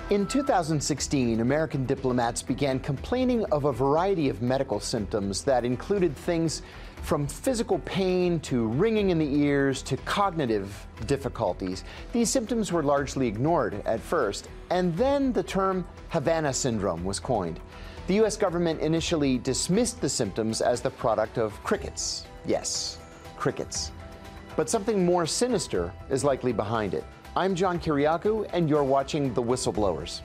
In 2016, American diplomats began complaining of a variety of medical symptoms that included things from physical pain to ringing in the ears to cognitive difficulties. These symptoms were largely ignored at first, and then the term Havana syndrome was coined. The U.S. government initially dismissed the symptoms as the product of crickets. Yes, crickets. But something more sinister is likely behind it. I'm John Kiriakou, and you're watching The Whistleblowers.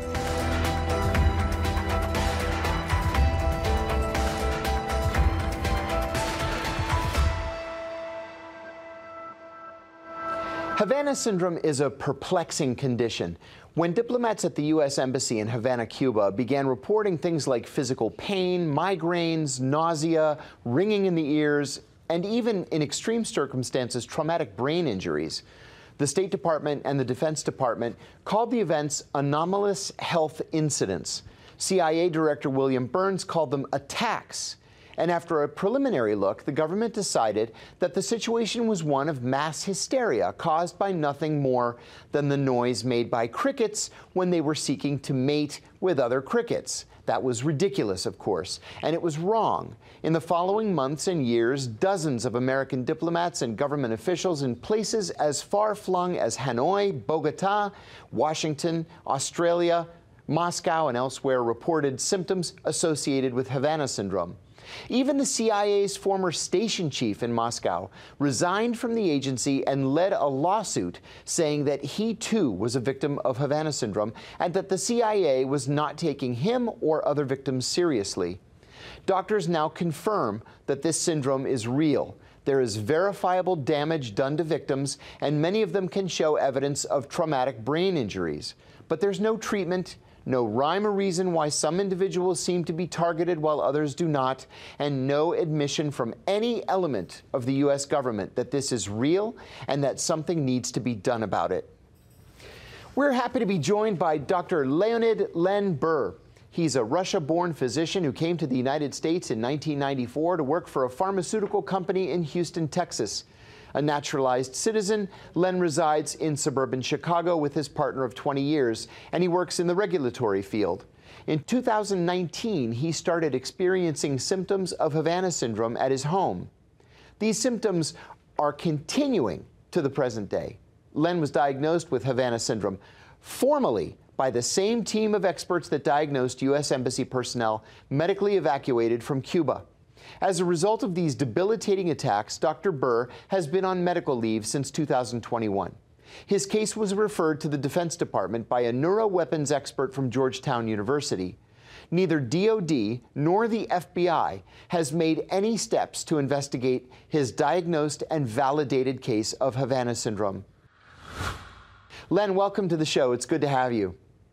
Havana syndrome is a perplexing condition. When diplomats at the U.S. Embassy in Havana, Cuba, began reporting things like physical pain, migraines, nausea, ringing in the ears, and even, in extreme circumstances, traumatic brain injuries, the State Department and the Defense Department called the events anomalous health incidents. CIA Director William Burns called them attacks. And after a preliminary look, the government decided that the situation was one of mass hysteria caused by nothing more than the noise made by crickets when they were seeking to mate with other crickets. That was ridiculous, of course, and it was wrong. In the following months and years, dozens of American diplomats and government officials in places as far-flung as Hanoi, Bogota, Washington, Australia, Moscow, and elsewhere reported symptoms associated with Havana syndrome. Even the CIA's former station chief in Moscow resigned from the agency and led a lawsuit saying that he too was a victim of Havana syndrome and that the CIA was not taking him or other victims seriously. Doctors now confirm that this syndrome is real. There is verifiable damage done to victims, and many of them can show evidence of traumatic brain injuries. But there's no treatment, no rhyme or reason why some individuals seem to be targeted while others do not, and no admission from any element of the U.S. government that this is real and that something needs to be done about it. We're happy to be joined by Dr. Leonid Len Ber. He's a Russia-born physician who came to the United States in 1994 to work for a pharmaceutical company in Houston, Texas. A naturalized citizen, Len resides in suburban Chicago with his partner of 20 years, and he works in the regulatory field. In 2019, he started experiencing symptoms of Havana syndrome at his home. These symptoms are continuing to the present day. Len was diagnosed with Havana syndrome, formally by the same team of experts that diagnosed U.S. Embassy personnel medically evacuated from Cuba. As a result of these debilitating attacks, Dr. Ber has been on medical leave since 2021. His case was referred to the Defense Department by a neuroweapons expert from Georgetown University. Neither DoD nor the FBI has made any steps to investigate his diagnosed and validated case of Havana syndrome. Len, welcome to the show. It's good to have you.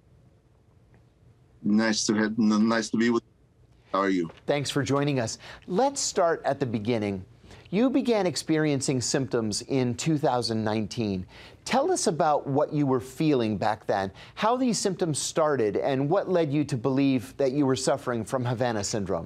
Nice to be with you. How are you? Thanks for joining us. Let's start at the beginning. You began experiencing symptoms in 2019. Tell us about what you were feeling back then, how these symptoms started, and what led you to believe that you were suffering from Havana syndrome.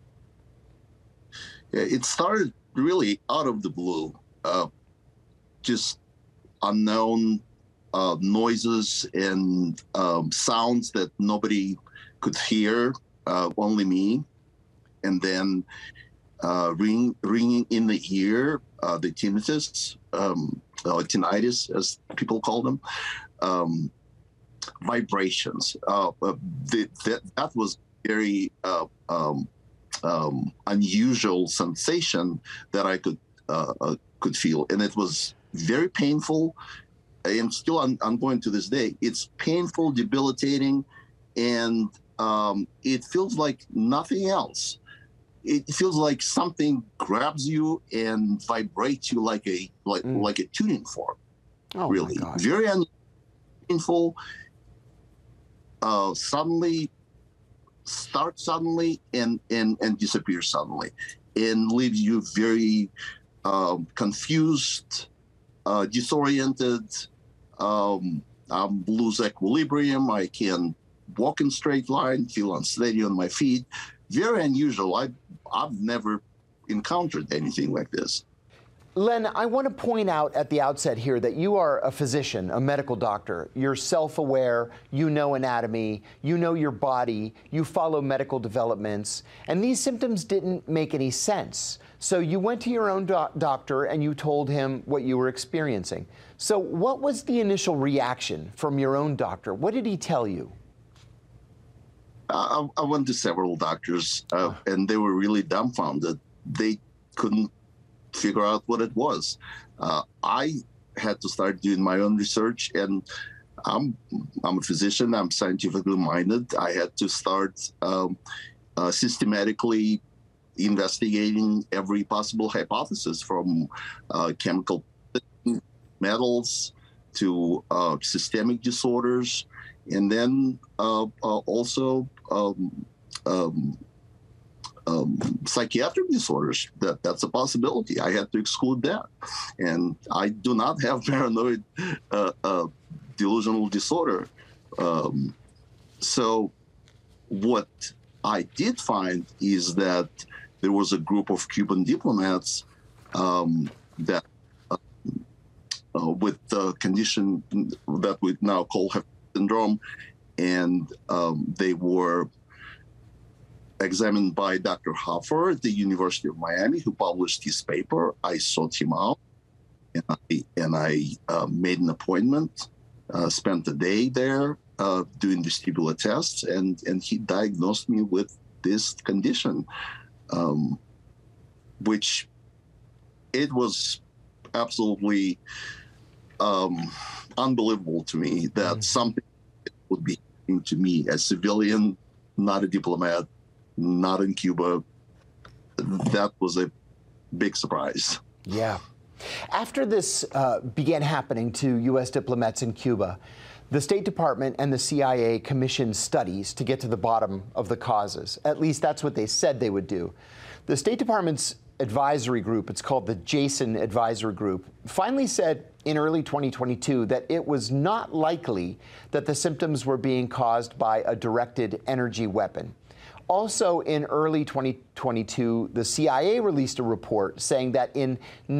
Yeah, it started really out of the blue. Just unknown noises and sounds that nobody could hear. Only me, and then ringing in the ear, the tinnitus, tinnitus, as people call them, vibrations. That was very unusual sensation that I could feel, and it was very painful. And still, I'm going to this day. It's painful, debilitating, and it feels like nothing else. It feels like something grabs you and vibrates you like a tuning fork. Oh, really, my gosh. Very painful. Suddenly, start suddenly and disappear suddenly, and leaves you very confused, disoriented. Lose equilibrium. I can walk in straight line, feel unsteady on my feet. Very unusual. I've never encountered anything like this. Len, I want to point out at the outset here that you are a physician, a medical doctor. You're self-aware, you know anatomy, you know your body, you follow medical developments, and these symptoms didn't make any sense. So you went to your own doctor and you told him what you were experiencing. So what was the initial reaction from your own doctor? What did he tell you? I went to several doctors, and they were really dumbfounded. They couldn't figure out what it was. I had to start doing my own research, and I'm a physician. I'm scientifically minded. I had to start systematically investigating every possible hypothesis, from chemical metals to systemic disorders, and then also psychiatric disorders. That's a possibility. I had to exclude that. And I do not have paranoid delusional disorder. So what I did find is that there was a group of Cuban diplomats that with the condition that we now call Havana syndrome, and they were examined by Dr. Hoffer at the University of Miami, who published his paper. I sought him out, and I made an appointment, spent a day there doing vestibular tests, and he diagnosed me with this condition, which it was absolutely unbelievable to me that something would be happening to me, a civilian, not a diplomat, not in Cuba. That was a big surprise. Yeah. After this began happening to U.S. diplomats in Cuba, the State Department and the CIA commissioned studies to get to the bottom of the causes. At least that's what they said they would do. The State Department's advisory group, it's called the Jason Advisory Group, finally said in early 2022 that it was not likely that the symptoms were being caused by a directed energy weapon. Also, in early 2022, the CIA released a report saying that in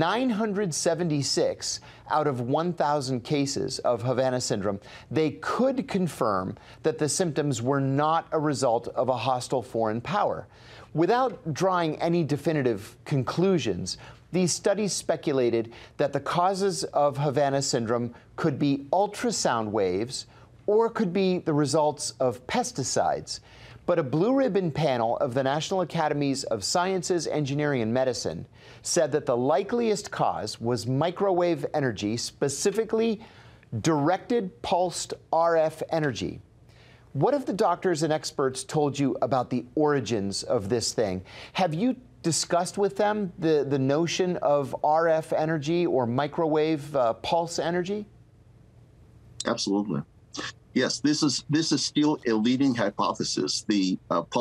976 out of 1,000 cases of Havana syndrome, they could confirm that the symptoms were not a result of a hostile foreign power. Without drawing any definitive conclusions, these studies speculated that the causes of Havana syndrome could be ultrasound waves or could be the results of pesticides. But a blue ribbon panel of the National Academies of Sciences, Engineering, and Medicine said that the likeliest cause was microwave energy, specifically directed pulsed RF energy. What have the doctors and experts told you about the origins of this thing? Have you discussed with them the notion of RF energy or microwave pulse energy? Absolutely. Yes, this is still a leading hypothesis. The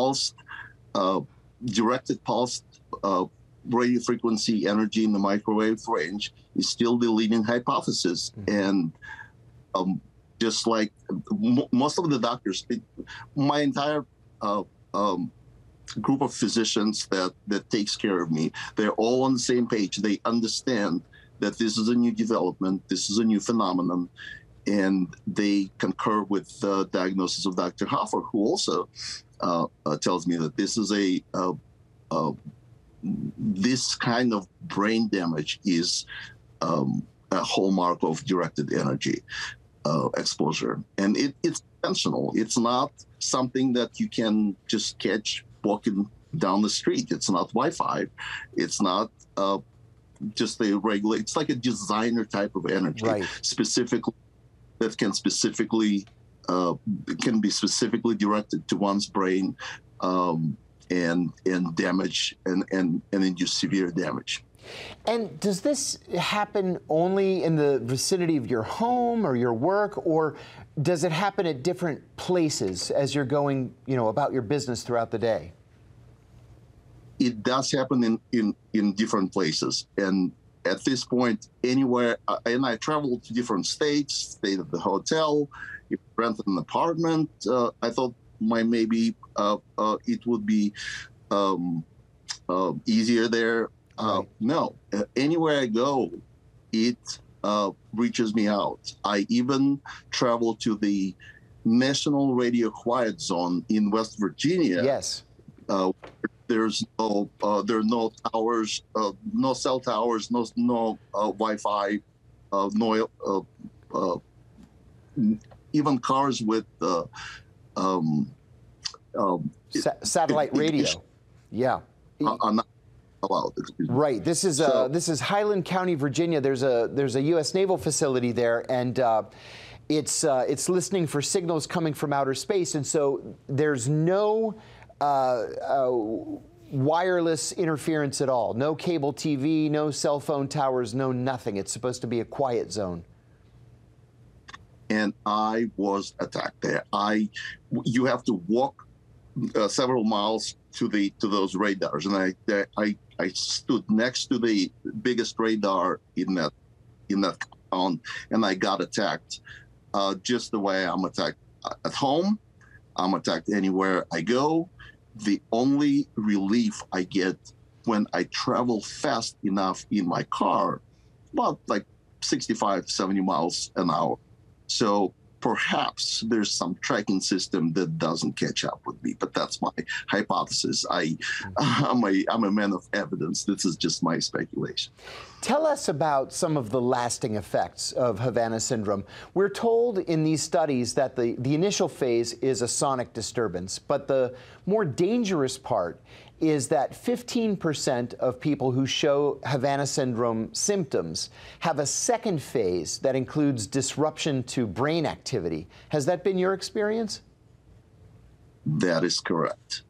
directed pulsed radio frequency energy in the microwave range is still the leading hypothesis. Mm-hmm. And just like most of the doctors, my entire group of physicians that takes care of me, they're all on the same page. They understand that this is a new development, this is a new phenomenon, and they concur with the diagnosis of Dr. Hoffer, who also tells me that this is this kind of brain damage is a hallmark of directed energy exposure. And it's intentional. It's not something that you can just catch walking down the street. It's not Wi-Fi. It's not just a regular, it's like a designer type of energy, right, specifically that can be specifically directed to one's brain and damage and induce severe damage. And does this happen only in the vicinity of your home or your work, or does it happen at different places as you're going, about your business throughout the day? It does happen in different places. And at this point, anywhere, and I traveled to different states, stayed at the hotel, rented an apartment. I thought maybe it would be easier there. No, anywhere I go, it reaches me out. I even travel to the National Radio Quiet Zone in West Virginia. Yes. There are no towers, no cell towers, no Wi-Fi, even cars with satellite radio. Yeah. Are not allowed. Right. This is Highland County, Virginia. There's a U.S. naval facility there, and it's listening for signals coming from outer space, and so there's no wireless interference at all. No cable TV, no cell phone towers, no nothing. It's supposed to be a quiet zone. And I was attacked there. You have to walk several miles to those radars, and I stood next to the biggest radar in that compound, and I got attacked just the way I'm attacked at home. I'm attacked anywhere I go. The only relief I get when I travel fast enough in my car, about like 65, 70 miles an hour. So perhaps there's some tracking system that doesn't catch up with me, but that's my hypothesis. I'm a man of evidence. This is just my speculation. Tell us about some of the lasting effects of Havana syndrome. We're told in these studies that the initial phase is a sonic disturbance, but the more dangerous part is that 15% of people who show Havana syndrome symptoms have a second phase that includes disruption to brain activity. Has that been your experience? That is correct.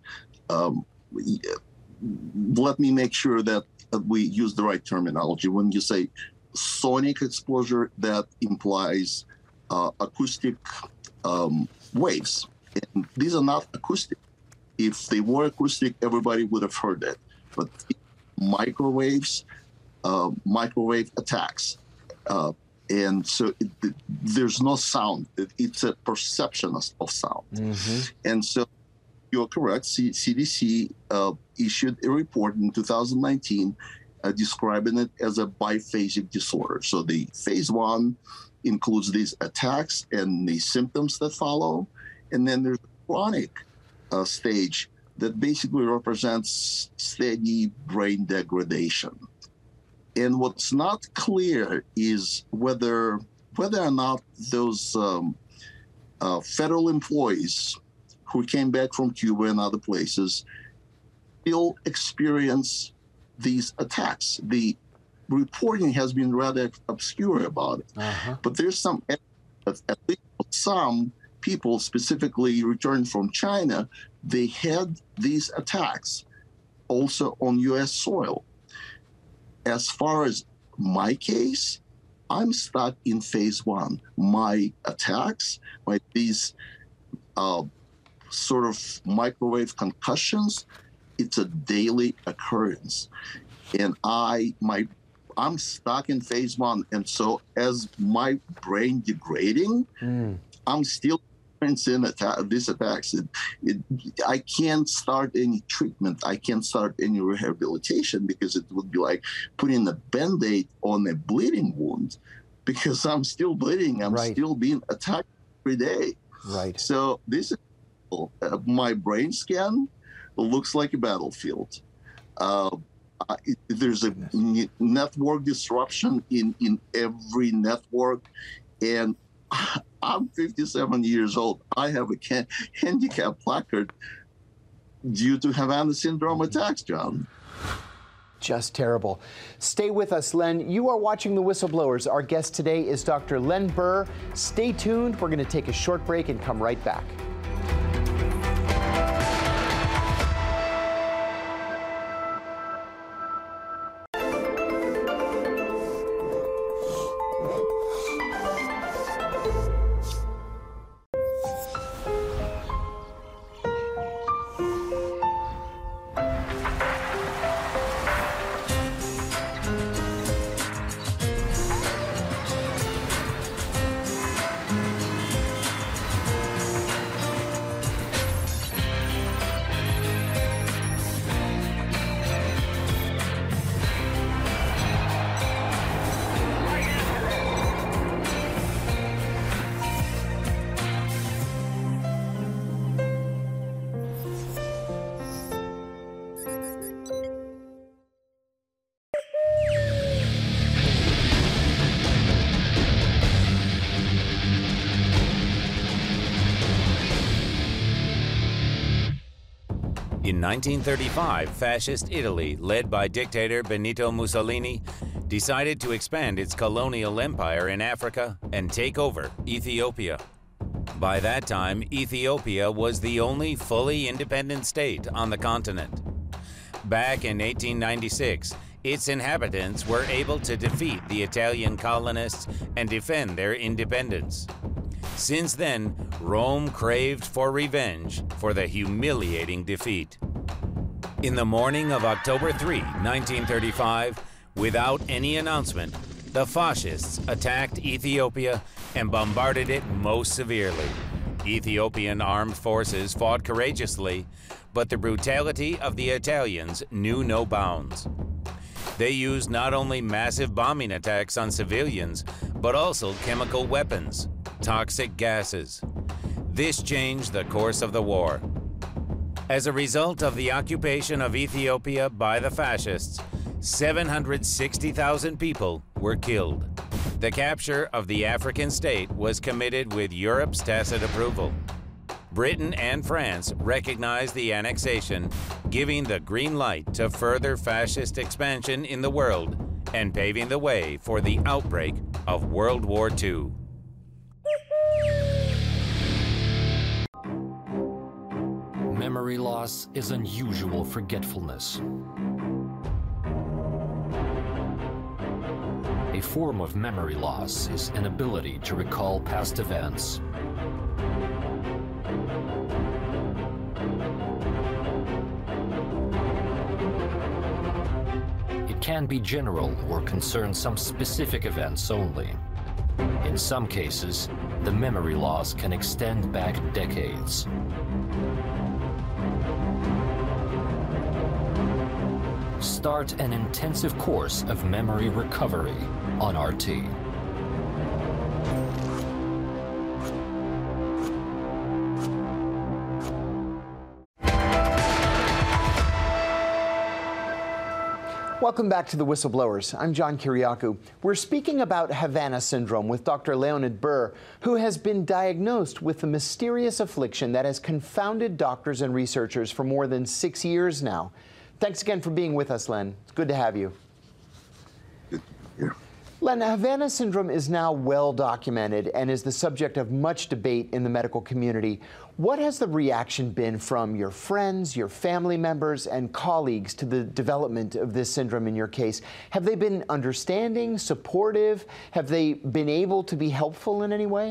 Let me make sure that we use the right terminology. When you say sonic exposure, that implies acoustic waves. And these are not acoustic. If they were acoustic, everybody would have heard it. But microwaves, microwave attacks, and so there's no sound. It's a perception of sound. Mm-hmm. And so you're correct. CDC issued a report in 2019 describing it as a biphasic disorder. So the phase 1 includes these attacks and the symptoms that follow. And then there's chronic stage that basically represents steady brain degradation. And what's not clear is whether or not those federal employees who came back from Cuba and other places still experience these attacks. The reporting has been rather obscure about it, but there's some evidence, at least some people specifically returned from China, they had these attacks also on U.S. soil. As far as my case, I'm stuck in phase 1. My attacks, these sort of microwave concussions, it's a daily occurrence. And I'm stuck in phase 1. And so as my brain degrading, I'm still experiencing these attacks. I can't start any treatment. I can't start any rehabilitation because it would be like putting a Band-Aid on a bleeding wound because I'm still bleeding. I'm still being attacked every day. Right. So this is my brain scan looks like a battlefield. There's a network disruption in every network, and I'm 57 years old. I have a handicap placard due to Havana syndrome attacks, John. Just terrible. Stay with us, Len. You are watching The Whistleblowers. Our guest today is Dr. Len Burr. Stay tuned. We're going to take a short break and come right back. In 1935, fascist Italy, led by dictator Benito Mussolini, decided to expand its colonial empire in Africa and take over Ethiopia. By that time, Ethiopia was the only fully independent state on the continent. Back in 1896, its inhabitants were able to defeat the Italian colonists and defend their independence. Since then, Rome craved for revenge for the humiliating defeat. In the morning of October 3, 1935, without any announcement, the fascists attacked Ethiopia and bombarded it most severely. Ethiopian armed forces fought courageously, but the brutality of the Italians knew no bounds. They used not only massive bombing attacks on civilians, but also chemical weapons, toxic gases. This changed the course of the war. As a result of the occupation of Ethiopia by the fascists, 760,000 people were killed. The capture of the African state was committed with Europe's tacit approval. Britain and France recognized the annexation, giving the green light to further fascist expansion in the world and paving the way for the outbreak of World War II. Memory loss is unusual forgetfulness. A form of memory loss is inability to recall past events. It can be general or concern some specific events only. In some cases, the memory loss can extend back decades. Start an intensive course of memory recovery on RT. Welcome back to The Whistleblowers. I'm John Kiriakou. We're speaking about Havana syndrome with Dr. Leonid Burr, who has been diagnosed with the mysterious affliction that has confounded doctors and researchers for more than 6 years now. Thanks again for being with us, Len. It's good to have you. Good here. Len, Havana syndrome is now well documented and is the subject of much debate in the medical community. What has the reaction been from your friends, your family members, and colleagues to the development of this syndrome in your case? Have they been understanding, supportive? Have they been able to be helpful in any way?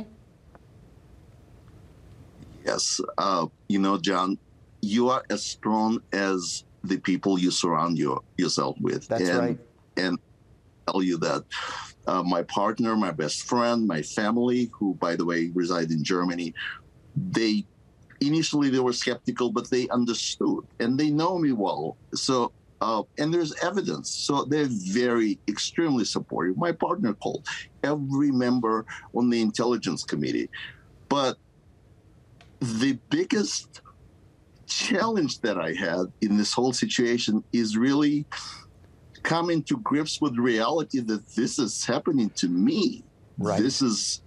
Yes. You know, John, you are as strong as the people you surround yourself with. That's right. And tell you that my partner, my best friend, my family, who, by the way, reside in Germany, initially they were skeptical, but they understood and they know me well. So, and there's evidence. So they're extremely supportive. My partner called every member on the intelligence committee. But the biggest challenge that I had in this whole situation is really coming to grips with reality that this is happening to me. Right. This is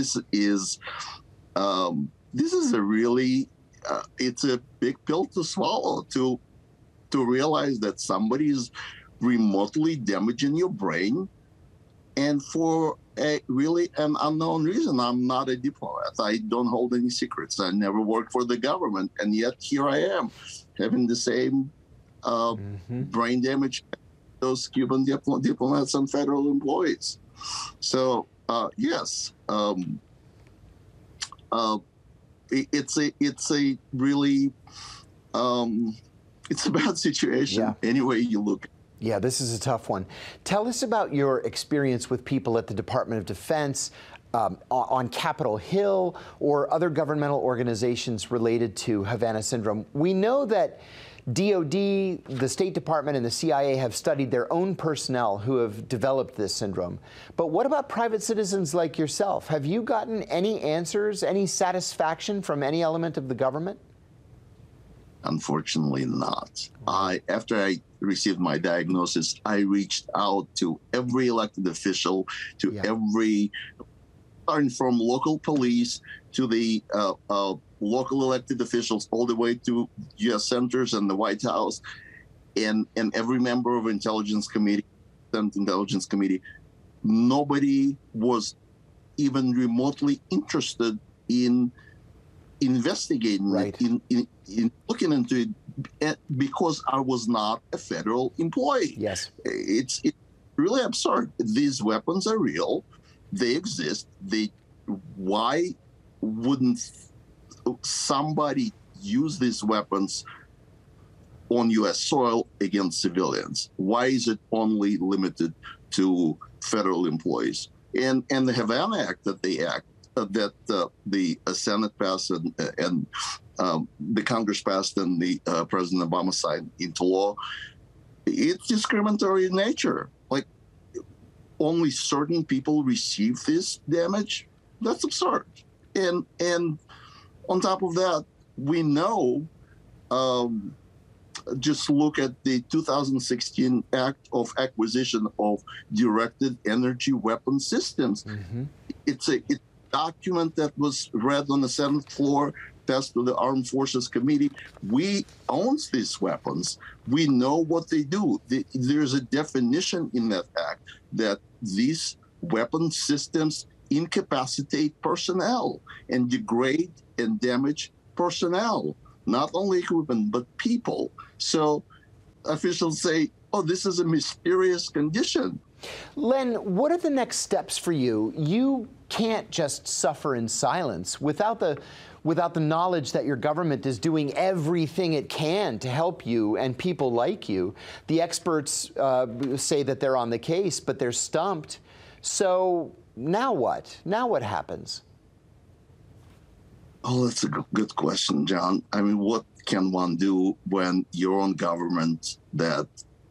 a really it's a big pill to swallow to realize that somebody is remotely damaging your brain, and for really an unknown reason. I'm not a diplomat. I don't hold any secrets. I never worked for the government, and yet here I am, having the same brain damage as those Cuban diplomats and federal employees. So yes, it's a really it's a bad situation any way you look. Yeah, this is a tough one. Tell us about your experience with people at the Department of Defense, on Capitol Hill, or other governmental organizations related to Havana syndrome. We know that DOD, the State Department, and the CIA have studied their own personnel who have developed this syndrome. But what about private citizens like yourself? Have you gotten any answers, any satisfaction from any element of the government? Unfortunately not. After I received my diagnosis, I reached out to every elected official, to every starting from local police to the local elected officials, all the way to U.S. senators and the White House, and every member of Intelligence Committee, Senate Intelligence Committee. Nobody was even remotely interested in investigating right. it, in looking into it, because I was not a federal employee. Yes. It's really absurd. These weapons are real. They exist. Why wouldn't somebody use these weapons on U.S. soil against civilians? Why is it only limited to federal employees? And the Havana Act that the Senate passed and the Congress passed and the President Obama signed into law, it's discriminatory in nature. Like, only certain people receive this damage. That's absurd. And on top of that, we know, just look at the 2016 Act of Acquisition of Directed Energy Weapon Systems. Mm-hmm. It's a document that was read on the Senate floor, passed to the Armed Forces Committee. We own these weapons. We know what they do. There's a definition in that act that these weapon systems incapacitate personnel and degrade and damage personnel, not only equipment, but people. So officials say, oh, this is a mysterious condition. Len, what are the next steps for you? You can't just suffer in silence without the knowledge that your government is doing everything it can to help you and people like you. The experts say that they're on the case, but they're stumped. So now what? Now what happens? Oh, that's a good question, John. I mean, what can one do when your own government that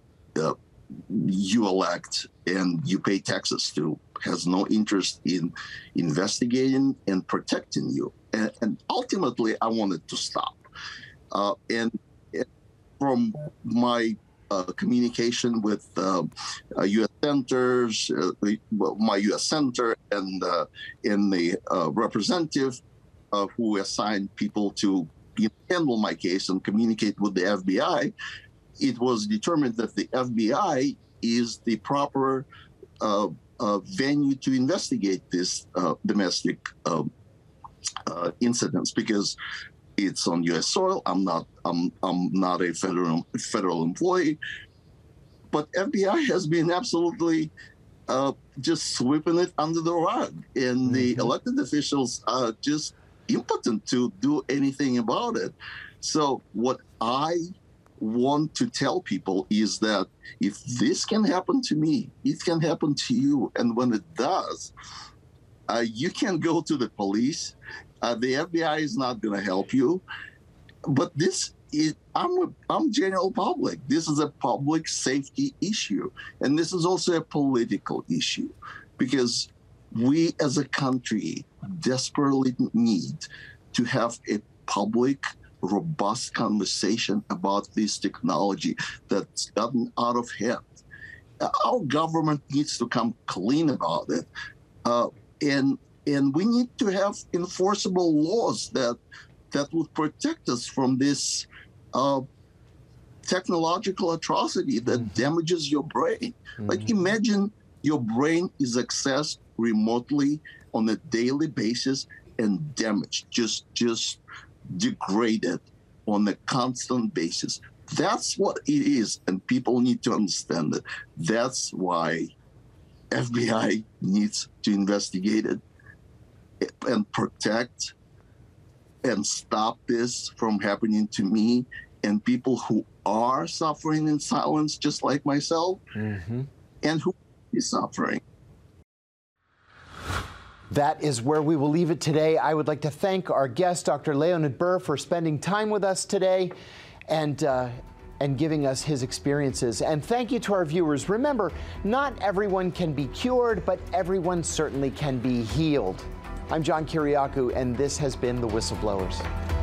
you elect and you pay taxes to has no interest in investigating and protecting you? And ultimately, I want it to stop. And from my communication with U.S. senators, my U.S. senator, and the representative who assigned people to handle my case and communicate with the FBI, it was determined that the FBI is the proper venue to investigate this domestic incidents, because it's on U.S. soil. I'm not a federal employee, but FBI has been absolutely just sweeping it under the rug, and the elected officials are just impotent to do anything about it. So what I want to tell people is that if this can happen to me, it can happen to you. And when it does, you can go to the police. The FBI is not going to help you. But this is, I'm general public. This is a public safety issue. And this is also a political issue, because we as a country desperately need to have a public, robust conversation about this technology that's gotten out of hand. Our government needs to come clean about it. And we need to have enforceable laws that would protect us from this technological atrocity that damages your brain. Like, imagine your brain is accessed remotely on a daily basis and damaged, just degraded on a constant basis. That's what it is, and people need to understand it. That's why FBI needs to investigate it and protect and stop this from happening to me and people who are suffering in silence, just like myself, and who is suffering. That is where we will leave it today. I would like to thank our guest, Dr. Leonid Ber, for spending time with us today and giving us his experiences. And thank you to our viewers. Remember, not everyone can be cured, but everyone certainly can be healed. I'm John Kiriakou, and this has been The Whistleblowers.